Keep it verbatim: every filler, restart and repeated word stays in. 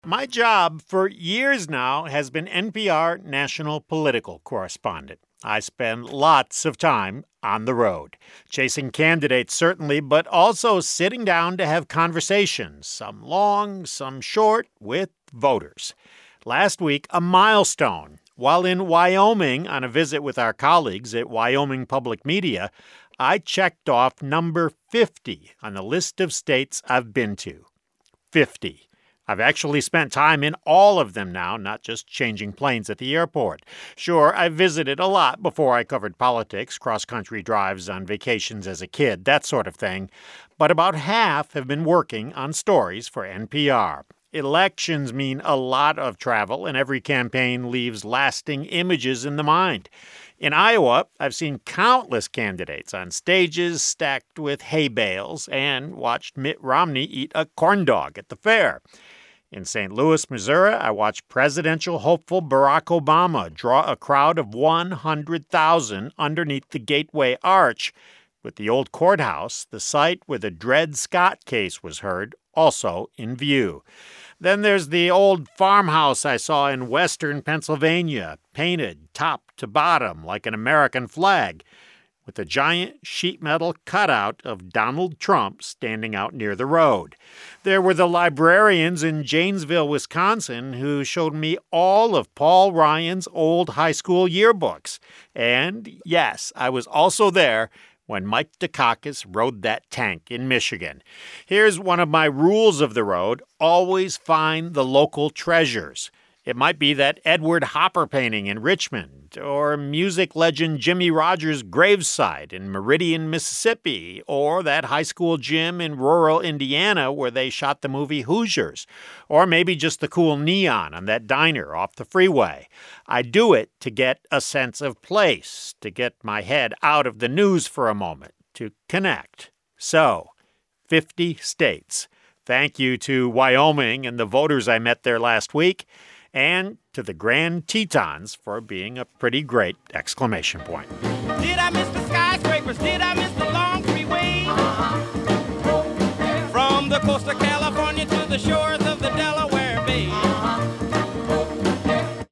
My job for years now has been N P R national political correspondent. I spend lots of time on the road, chasing candidates certainly, but also sitting down to have conversations, some long, some short, with voters. Last week, a milestone. While in Wyoming on a visit with our colleagues at Wyoming Public Media, I checked off number fifty on the list of states I've been to. fifty. I've actually spent time in all of them now, not just changing planes at the airport. Sure, I visited a lot before I covered politics, cross-country drives on vacations as a kid, that sort of thing. But about half have been working on stories for N P R. Elections mean a lot of travel, and every campaign leaves lasting images in the mind. In Iowa, I've seen countless candidates on stages stacked with hay bales and watched Mitt Romney eat a corn dog at the fair. In Saint Louis, Missouri, I watched presidential hopeful Barack Obama draw a crowd of one hundred thousand underneath the Gateway Arch, with the old courthouse, the site where the Dred Scott case was heard, also in view. Then there's the old farmhouse I saw in western Pennsylvania, painted top to bottom like an American flag, with a giant sheet metal cutout of Donald Trump standing out near the road. There were the librarians in Janesville, Wisconsin, who showed me all of Paul Ryan's old high school yearbooks. And yes, I was also there when Mike Dukakis rode that tank in Michigan. Here's one of my rules of the road: always find the local treasures. It might be that Edward Hopper painting in Richmond, or music legend Jimmy Rogers' gravesite in Meridian, Mississippi, or that high school gym in rural Indiana where they shot the movie Hoosiers, or maybe just the cool neon on that diner off the freeway. I do it to get a sense of place, to get my head out of the news for a moment, to connect. So, fifty states. Thank you to Wyoming and the voters I met there last week, and to the Grand Tetons for being a pretty great exclamation point. Did I miss the skyscrapers? Did I miss the long freeway? Uh-huh. From the coast of California to the shore of the